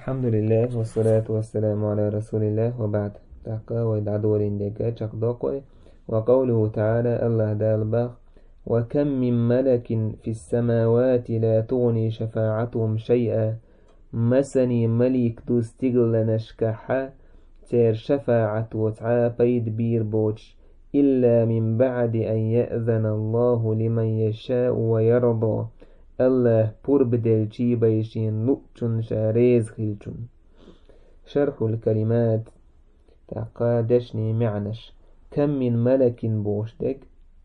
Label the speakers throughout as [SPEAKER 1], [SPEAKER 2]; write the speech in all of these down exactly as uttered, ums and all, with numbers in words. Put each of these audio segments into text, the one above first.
[SPEAKER 1] الحمد لله والصلاة والسلام على رسول الله وبعد تحقا ويدعدوا لندكا تحقا وقوله تعالى الله دالباغ وكم من ملك في السماوات لا تغني شفاعتهم شيئا مسني ملك دوستيغل نشكحا تير شفاعة وتعابيد بير بوش إلا من بعد أن يأذن الله لمن يشاء ويرضى الله بور بدلشي بيشين لؤتن شاريز خلتن شرح الكلمات تقادشني معنش كم من ملك بوشتك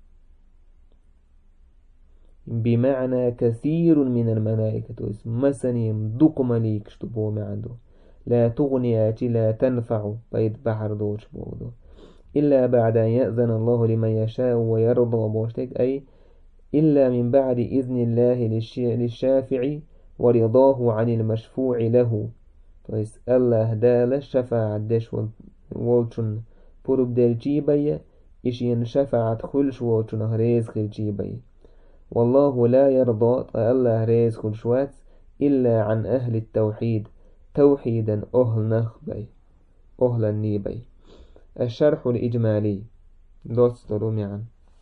[SPEAKER 1] بمعنى كثير من الملائكة مسني مدق مليك شتبو معدو لا تغني لا تنفع بيت بحر دوش بودو إلا بعد أن يأذن الله لمن يشاء ويرضى بوشتك أي إلا من بعد إذن الله للشافع ورضاه عن المشفوع له فإس الله دال الشفاعة دش والشن برب دل جيبي إشين شفاعة خلش والشن هريز خل جيبي والله لا يرضى الله هريز خلشوات إلا عن أهل التوحيد توحيدا أهل نخبي أهل النيبي الشرح الإجمالي دوسترو معا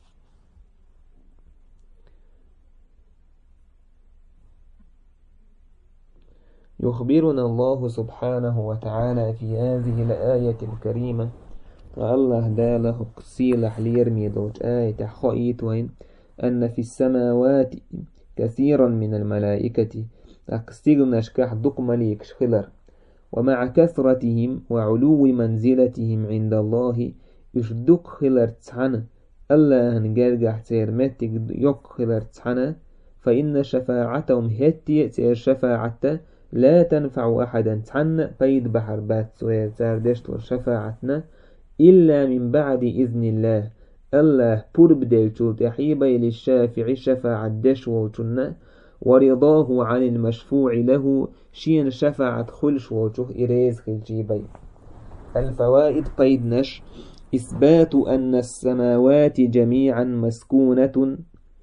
[SPEAKER 1] يخبرنا الله سبحانه وتعالى في هذه الآية الكريمة الله داله قصيل حلير ميدوج آية خائيت وين أن في السماوات كثيرا من الملائكة أقصيل نشكح دق مليك شخلر ومع كثرتهم وعلو منزلتهم عند الله يشدق خلر تحنى الله نجرجح تير متك يق خلر تحنى فإن شفاعتهم هتي تير شفاعته لا تنفع أحدا تحنى بيد بحر بات سوير تاردشت شفاعتنا إلا من بعد إذن الله الله برب دلتو تحيبي للشافع شفاعة دشو ورضاه عن المشفوع له شين شفاعة خلش وجه إريز خلجيبي الفوائد قيد نش إثبات أن السماوات جميعا مسكونة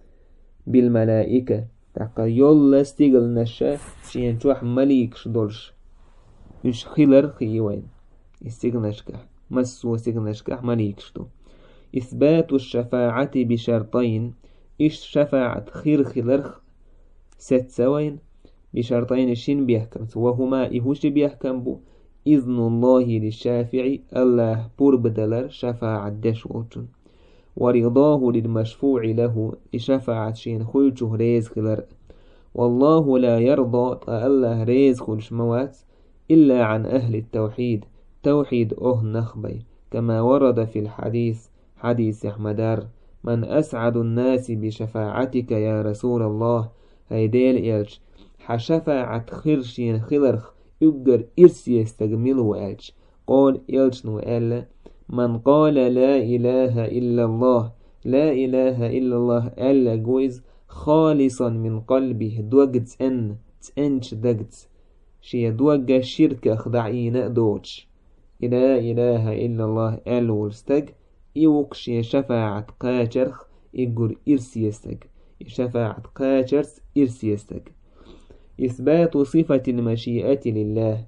[SPEAKER 1] بالملائكة تقا يلا استيقل نشا شين توح مليك شدولش مش خلر خيوين استيقل نشكح مسو استيقل نشكح مليك شدو إثبات الشفاعة بشرطين إيش شفاعة خير خلرخ ست سوين بشرطين الشين بيحكم وهما إيهوش بيحكم بو إذن الله للشافع الله برب دلر شفاعة دشوتن ورضاه للمشفوع له شفاعة شين خلجه ريز خلر والله لا يرضى الله ريز خلش موات إلا عن أهل التوحيد توحيد أه نخبي كما ورد في الحديث حديث أحمدار من أسعد الناس بشفاعتك يا رسول الله هيديل إلش حشفاعة خرشين خلرخ يقر إرسي يستجمله إلش قال إلش نوال من قال لا إله إلا الله لا إله إلا الله ألا جويز خالصا من قلبه دوجت أن تأنش دجت شي دوجة شركة خدعينا دوتش لا إله إلا الله ألولستج يوقشي شفاعة قاجرخ يقر إرسي يستج شفاعة قاجرس إرسي يستج إثبات صفة المشيئة لله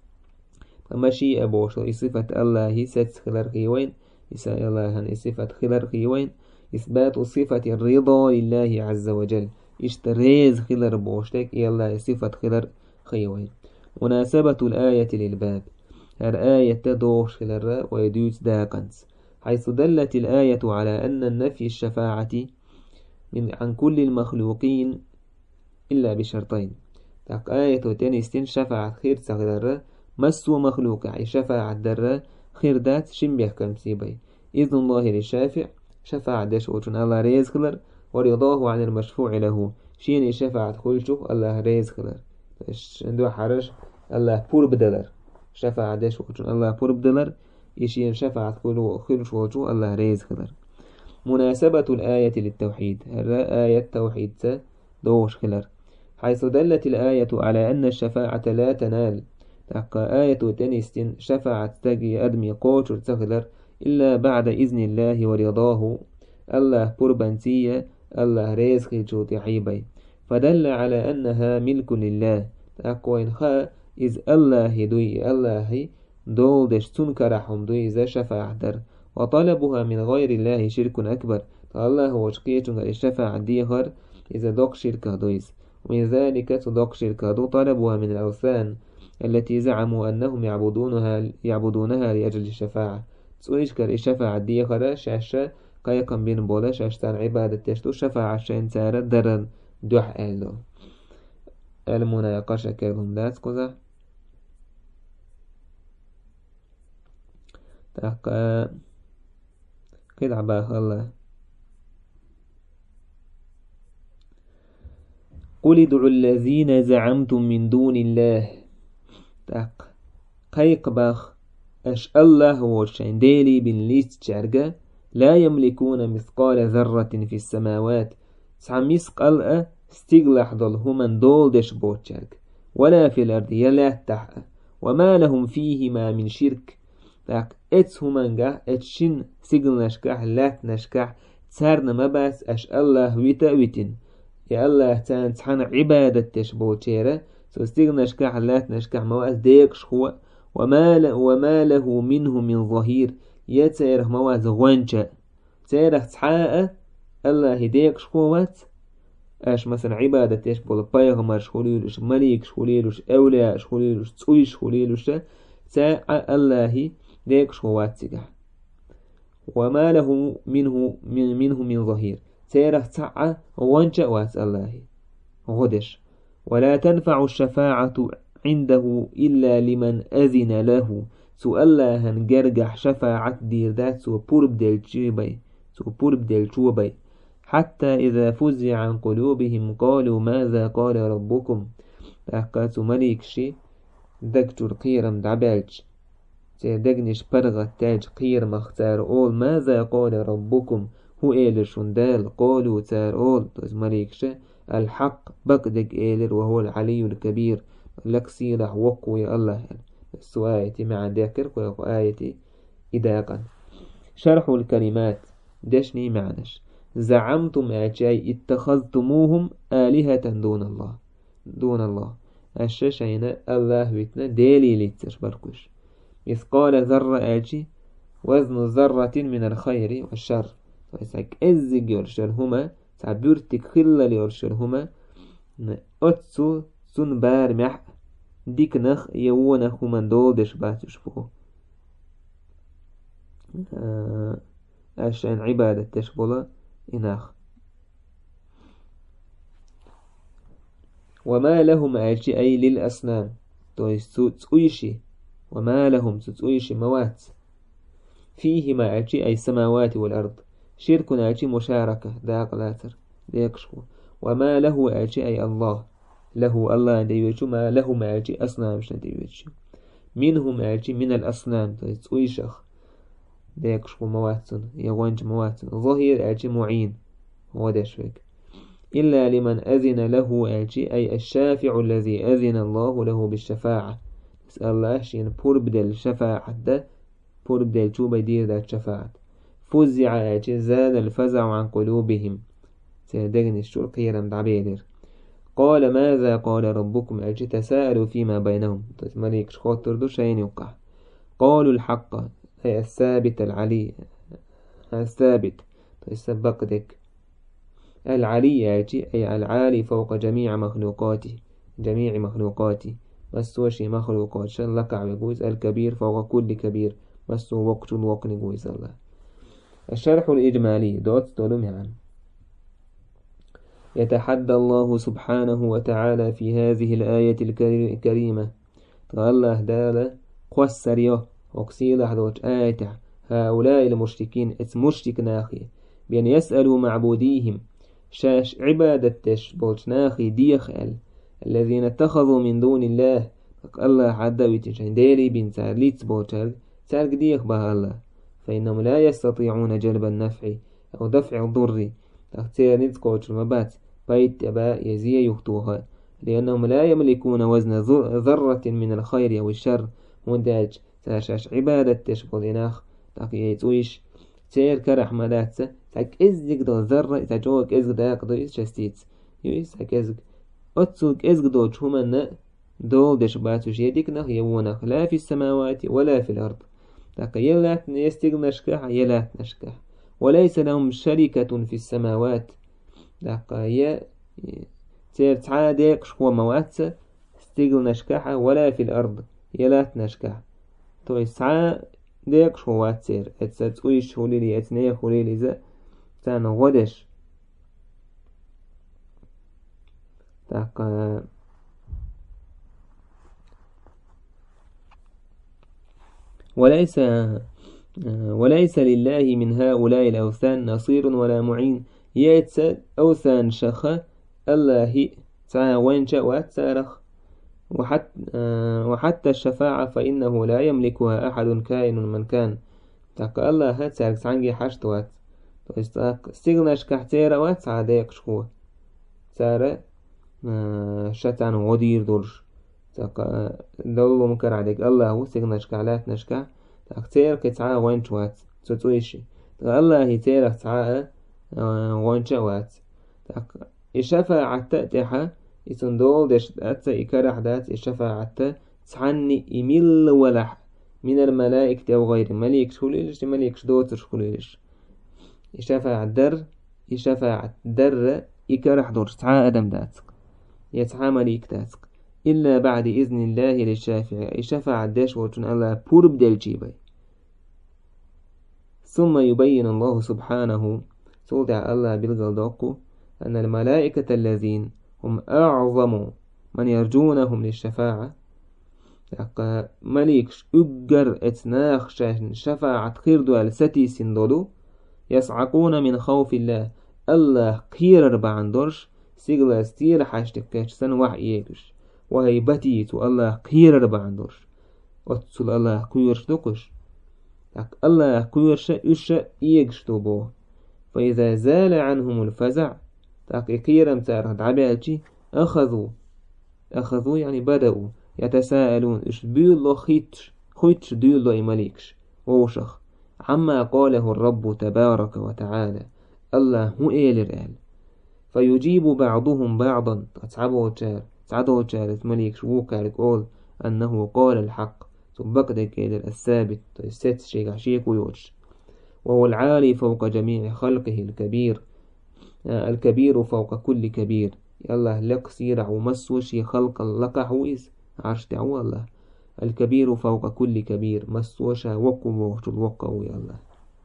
[SPEAKER 1] مشيئة بوش صفة الله ست خلر خيوين يسأل الله صفة خلر خيوين إثبات صفة الرضا لله عز وجل اشتريز خلر بوشتك يلا صفة خلر خيوين مناسبة الآية للباب الآية تدوش خلر ويدوس داقنس حيث دلت الآية على أن النفي الشفاعة من عن كل المخلوقين إلا بشرطين تاق آية تنستين شفاعة خير تغلر مسو مخلوق عي شفاعة در خير دات شم بيحكم سيبي إذن الله للشافع شفاعة داش وجن الله ريز خلر ورضاه عن المشفوع له شين شفاعة خلشه الله ريز خلر عنده حرش الله بور بدلر شفاعة داش وجن الله بور بدلر يشين شفاعة خلش وجه الله ريز خلر مناسبة الآية للتوحيد آية توحيد دوش خلر حيث دلت الآية على أن الشفاعة لا تنال تقى آية تنستين شفاعة تجي أدمي قوشر تغلر إلا بعد إذن الله ورضاه الله بربنسية الله رزق جوت حيبي فدل على أنها ملك لله تقوى إنخاء إذ الله دوي الله دولدش تنكرحهم دوي إذا شفاعة در وطلبها من غير الله شرك أكبر الله هو شقيتون الشفاعة ديهر إذا دوك شركة دويس ومن ذلك تدوك شركة دو طلبها من الأوثان التي زعموا أنهم يعبدونها يعبدونها لأجل الشفاعة تسويش كر الشفاعة ديهر شاشة قيقم بين بولا شاشتان عبادة تشتو شفاعة شين سارة درن دوح أهلو المناقشة كلهم دات كذا تحقا قد عباه الله قل ادعوا الذين زعمتم من دون الله تحق قيق باخ أش الله وشين ديلي بن ليست شارقة لا يملكون مثقال ذرة في السماوات سعميس قلقة استغلح ضل هما دول دش بوتشارق ولا في الأرض يلا تحقا وما لهم فيهما من شرك تاك اتس همانجا اتشين سيجل نشكح لات نشكح تسارنا مباس اش الله ويتا ويتن يا الله تان تحن عبادة تشبو تشيرا سو سيجل نشكح لات نشكح مواس ديك شخوة وما, ل... وما له منه من ظهير يتسيره مواس غوانشا تسيره تحاء الله ديك شخوات اش مثلا عبادة تشبو البيغمر شخوليلوش مليك شخوليلوش اولياء شخوليلوش تسوي شخوليلوش تا الله ديك شواتسجح وما له منه من منه من ظهير سيره تعة وانشأ واس الله غدش ولا تنفع الشفاعة عنده إلا لمن أذن له سو الله هنجرجح شفاعة دير ذات سو بورب ديل تشوبي سو بورب ديل تشوبي حتى إذا فزع عن قلوبهم قالوا ماذا قال ربكم تحقاتوا مليك شي دكتور قيرم دعبالج دقنش برغة تاج قير مختار أول ماذا قال ربكم هو إيلر شندال قالوا تار أول توز مريكشة الحق بقدق إيلر وهو العلي الكبير لك سيرح وقوي الله السؤال مع ذكر وآية إداقا شرح الكلمات دشني معنش زعمتم أجاي اتخذتموهم آلهة دون الله دون الله الشاشين الله ويتنا ديلي لتش بركوش مثقال ذرة أجي وزن ذرة من الخير والشر فإساك إزج يرشل هما تعبيرتك خلال يرشل هما أتسو سن بارمح ديك نخ يوونخ هما دولدش باتش بو أشان عبادة تشبولا إناخ وما لهم أجي أي للأصنام تسويشي وما لهم تسويشي موات فيهما أجي أي السماوات والأرض شرك أجي مشاركة داق لاتر ديكشو وما له أجي أي الله له الله ديوشو ما له ما أجي أصنام شن ديوشو منهم أجي من الأصنام تسويشخ ديكشو مواتن يوانج مواتن ظهير أجي معين هو داشوك إلا لمن أذن له أجي أي الشافع الذي أذن الله له بالشفاعة اسأل الله شين بور بدل الشفاعة ده بور بدل شو بيدير ذات شفاعة فزع أجي زاد الفزع عن قلوبهم سيدغني الشور قيرا دعبيدر قال ماذا قال ربكم أجي تساءلوا فيما بينهم تتمليك شخوتر دو شين يوقع قالوا الحق أي الثابت العلي الثابت تسبق دك العلي أجي أي العالي فوق جميع مخلوقاته جميع مخلوقاته مسوشي مخلوقات شن لكع ويقوز الكبير فوق كل كبير مسو وقت الوقت نقوز الله الشرح الإجمالي دوت تولم يعني يتحدى الله سبحانه وتعالى في هذه الآية الكريمة الله دالة قوسريه وقسيل حدوش آية هؤلاء المشركين اسمشرك ناخي بأن يسألوا معبوديهم شاش عبادة تشبوش ناخي ديخل الذين اتخذوا من دون الله الله عدا ويتشين ديلي بن سارليت بوشر سارق ديخ بها الله فإنهم لا يستطيعون جلب النفع أو دفع الضر تختير نتكوش المبات بيت أباء يزي يخطوها لأنهم لا يملكون وزن ذرة من الخير أو الشر منداج ساشاش عبادة تشبه إناخ تاكي يتويش سير كرح ملاتسة تاك إزيك دو ذرة تاجوك إزيك داك دو إز شستيت يويس تاك إزيك أتسوك إزيك دو شهما دول دش باتوش يديكنا يونخ لا في السماوات ولا في الأرض تاك يلات يستغنشكح يلات نشكح وليس لهم شركة في السماوات تاك ي تير تعاديك شخو موات استغنشكح ولا في الأرض يلات نشكح تو يسعى ديك شو واتسير اتساتويش هوليلي اتنيه هوليلي زا تان غدش تاك وليس وليس لله من هؤلاء الأوثان نصير ولا معين يتسد أوثان شخة الله تعالى وين جاء واتسارخ وحتى, وحتى الشفاعة فإنه لا يملكها أحد كائن من كان تاك الله هاتسارك سعنجي حشتوات تاك استغناش كحتيرا وات عاديك شخوه سارة شتان غدير دورش تاك دولو مكر عليك الله هو استغناش كعلات نشكع تاك تير كتعا وين شوات تتويشي تاك الله هي تعا وين شوات تاك الشفاعة تأتيها يسندول دش أتى إكرح دات الشفاعة تعني إميل ولح من الملائكة أو غير مليك شوليش مليك شدوتر شوليش الشفاعة در الشفاعة در إكرح دورش تعا أدم داتك يتعا مليك داتك إلا بعد إذن الله للشافع الشفاعة داش وتن الله بورب دل جيبي ثم يبين الله سبحانه سودع الله بالغلدوكو أن الملائكة الذين هم أعظم من يرجونهم للشفاعة مليكش أجر اتناخ شفاعة خير دوال ستي سندولو يصعقون من خوف الله الله خير ربعن درش سيغلا ستير حاشتكاش سن وحييكش وهيبتيتو الله خير ربعن درش وتسول الله كيرش دوكش الله كيرش إش إيكشتو بو فإذا زال عنهم الفزع تاكي كيرم تاره دعبالتي أخذوا أخذوا يعني بدأوا يتساءلون إش بيولو خيتش خيتش ديولو إماليكش ووشخ عما قاله الرب تبارك وتعالى الله هو إيلر قال فيجيب بعضهم بعضا تعبوا تشار تعبوا تشار مليكش ووكالك قول أنه قال الحق تبقدك إلى الثابت تست شيء عشيك ويوش وهو العالي فوق جميع خلقه الكبير الكبير فوق كل كبير يالله لك سيرع ومسوشي خلق لك حويز عرش دعوة الله الكبير فوق كل كبير مسوشا وقو الوقو يالله.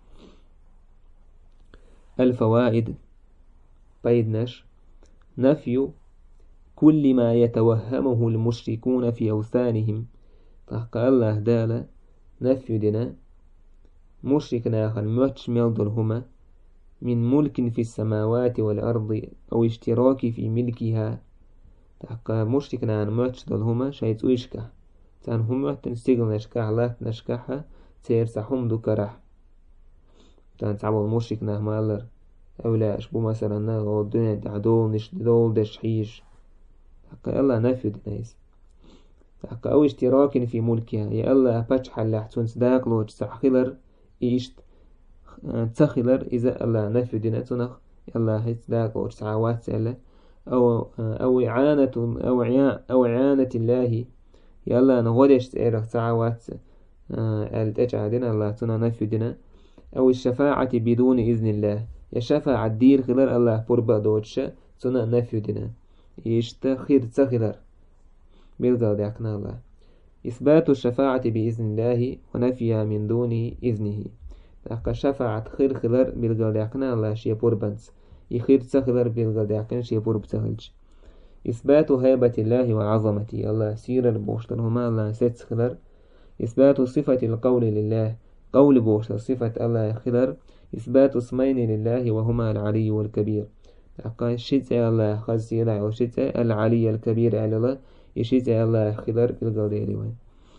[SPEAKER 1] الفوائد بيدنش نفي كل ما يتوهمه المشركون في أوثانهم تحقى الله دالا نفي دنا مشركنا آخر متش ملدرهما من ملك في السماوات والأرض أو اشتراك في ملكها تحقى مشركنا عن متش دلهما شايت ويشكح تان هما تنستيقل نشكح لا نشكحها تيرسحهم دكرح تان تعبوا المشركنا مالر أولا أشبو مثلا نغو الدنيا تعدول نشدول دشحيش تحقى الله نفي دنايس تحقى أو اشتراك في ملكها يا الله أبتش حل احتون صداق لو تسحخلر إيشت تسخلر إذا الله نفي دينتنخ الله هيصداق لو تسعوات سأله أو أو إعانة أو عيا أو إعانة الله يا الله نغودش سأله تسعوات التجع دين الله تنا نفي دينا أو الشفاعة بدون إذن الله يا شفاعة دير خلر الله بربا دوتش تنا نفي دينا إيشت خير تسخلر بيلقى دعكنا الله إثبات الشفاعة بإذن الله ونفيها من دون إذنه تحقى شفاعة خير خلر بيلقى دعكنا الله شيء بربنس يخير تسخلر بيلقى دعكنا شيء برب تخلج إثبات هيبة الله وعظمته الله سير البوشترهما الله ستسخلر إثبات صفة القول لله قول بوشتر صفة الله خلر إثبات اسمين لله وهما العلي والكبير تحقى شتى الله خزيلا وشتى العلي الكبير على الله يشيت الله خلر بالقوديري وين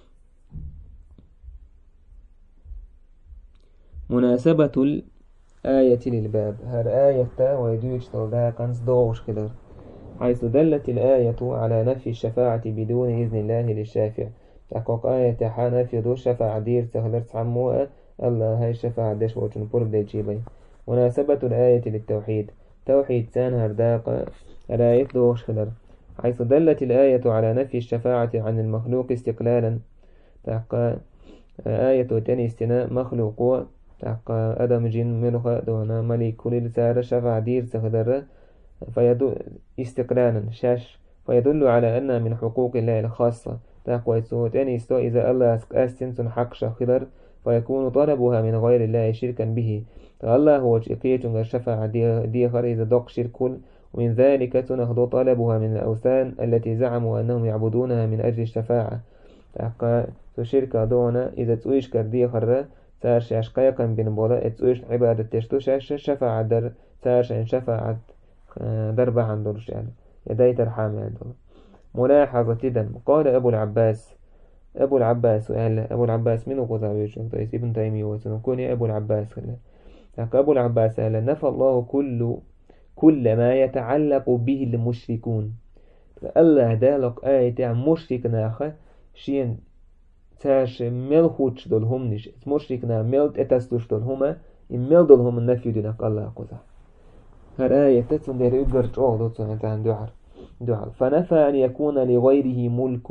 [SPEAKER 1] مناسبة الآية للباب هر آية ويدوش تلدها كنس دوش خلر حيث دلت الآية على نفي الشفاعة بدون إذن الله للشافع تحقق آية حانا في دو شفاعة دير تخلر تعموها الله هاي الشفاعة ديش وجن برب دي جيبي مناسبة الآية للتوحيد توحيد تان هرداق الآية دوش خلر حيث دلت الآية على نفي الشفاعة عن المخلوق استقلالا. تحقى آية تاني استناء مخلوق تحقى أدم جن ملخ دون ملك كل سار شفع دير سخدر فيدل استقلالا شاش فيدل على أن من حقوق الله الخاصة تحقى تاني استو إذا الله أستنسن حق شخدر فيكون طلبها من غير الله شركا به. فالله هو شقية الشفاعة دي خر إذا دق شركل، ومن ذلك تنهض طلبها من الأوثان التي زعموا أنهم يعبدونها من أجل الشفاعة. تحقى شركة دونا إذا تؤيش كردية خرة سارش أشقايقا بين بولا تؤيش عبادة تشتوش شفاعة در سارش إن شفاعة دربة عن دورش يعني يداي ترحام يعني دور. ملاحظة جدا قال أبو العباس أبو العباس وقال أبو العباس من وقضاويش ابن تيمية وسنكوني أبو العباس تحقى أبو العباس قال نفى الله كل كل ما يتعلق به المشركون. الله دالك آية عن مشرك ناخه شين تاش ملخوش دول هم نش مشركنا ملت اتستوش دول هما إن دول هم النفي دينك الله قذا هر آية تتسن دير يقرج أوه دوتسن انت عن دعر دعر فنفى أن يكون لغيره ملك.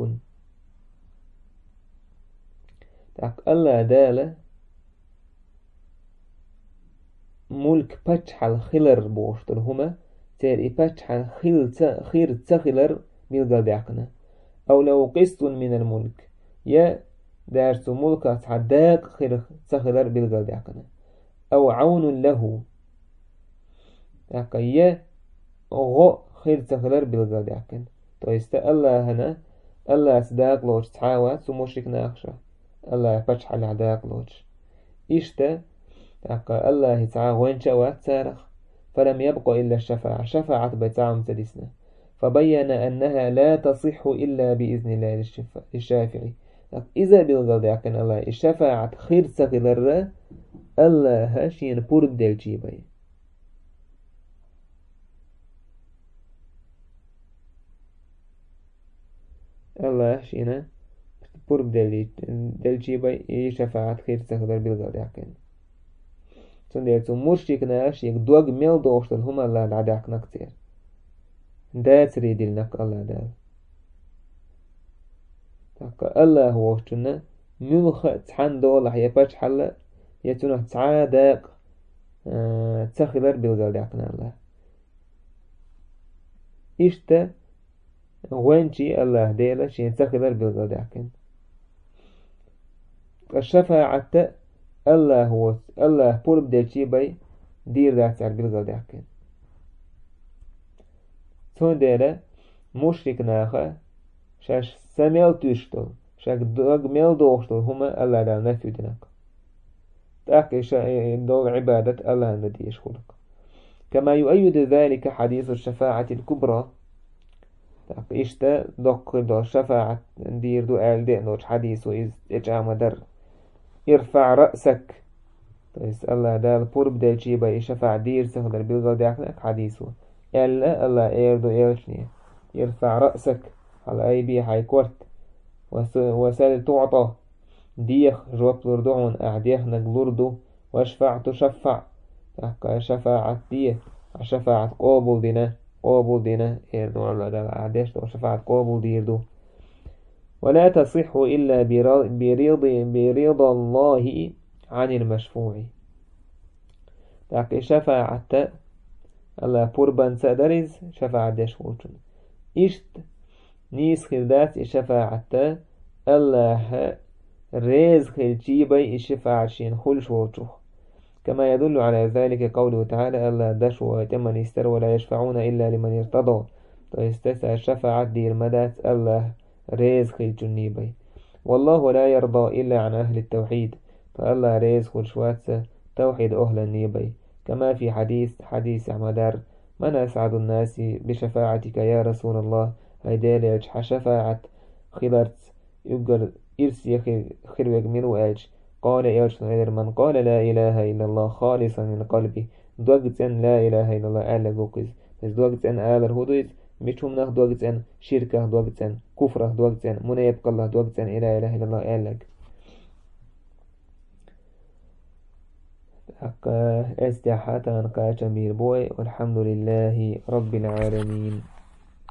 [SPEAKER 1] تاك الله دالة ملك باتحال خلر بوش دول هما تير باتحال خير خير تخلر ملقا دعقنا. أو لو قسط من الملك يا دارس ملك تعداق خير تخلر بلغل دعقنا. أو عون له يا غو خير تخلر بلغل دعقنا. تويست الله هنا الله سداق لوش تحاوات سموشك ناخشة الله فتح على عداق لوش إشتا تاقا الله تعالى وين شوات سارخ فلم يبقى إلا الشفاعة شفاعة بتاعم سدسنا فبين أنها لا تصح إلا بإذن الله للشافعي. إذا بالغضاء كان الله الشفاعة خير سغلر الله هاشين بورب دل جيبي الله هاشين بورب دل دل جيبي شفاعة خير سغلر بالغضاء كان سنديرتو مشركنا هاشيك دوغ ميل دوشتل هم الله العداك نكتير دا تريد لنك الله دا تاكا الله هو وشتنا ملخ تحان دولة يباش حلا يتونه تعادق اه تخلر بالغال داقنا الله إشتا وينشي الله ديلا شين تخلر بالغال داقن الشفاعة الله هو الله بورب ديشي باي دير داعتر بالغال داقن تون ديلا مشرك ناخا شاش سميل تشتل شاك دوغ ميل دوغشتل هما الله دا نفي دينك تاكي شا دوغ عبادة الله الذي يشغلك. كما يؤيد ذلك حديث الشفاعة الكبرى تاكي اشتا دوغ دو شفاعة دير دو آل دينوش حديث وإذ إجام در ارفع رأسك تايس الله دال بورب دال جيبا شفاعة دير سهدر بالغل داكنك حديثه إلا الله إيردو إيرشني يرفع رأسك على أي بي حيكورت وسال تعطى ديخ جواب لردعون أعديخ نقلردو واشفع تشفع تحقى شفاعة ديه شفاعة قابل دينا قابل دينا إيردو على أعديش وشفاعة قابل ديردو. ولا تصح إلا بريض بريض الله عن المشفوع تحقى شفاعة الله بوربان سادرز شفاعة ديش ووشن إشت نيس خلدات شفاعة الله ريز خل جيبي الشفاعة شين خلش ووشوخ. كما يدل على ذلك قوله تعالى الله دش ويتمن يستر ولا يشفعون إلا لمن ارتضى فيستسع الشفاعة دير مدات الله ريز خل جنيبي. والله لا يرضى إلا عن أهل التوحيد فالله ريز خلش واتس توحيد أهل النيبي. كما في حديث حديث عمدار من أسعد الناس بشفاعتك يا رسول الله هيدالي شفاعة خلرت يقول إرسي خلوك منو أج قال إيش من قال لا إله إلا الله خالصا من قلبي دوغت أن لا إله إلا الله ألا جوكز بس دوغت أن آل الهدوء مشهم نخ دوغت أن شركة دوغت أن كفرة دوغت أن من يبقى الله دوغت أن لا إله إلا الله ألا حق استحاتا قاش مير بوي والحمد لله رب العالمين.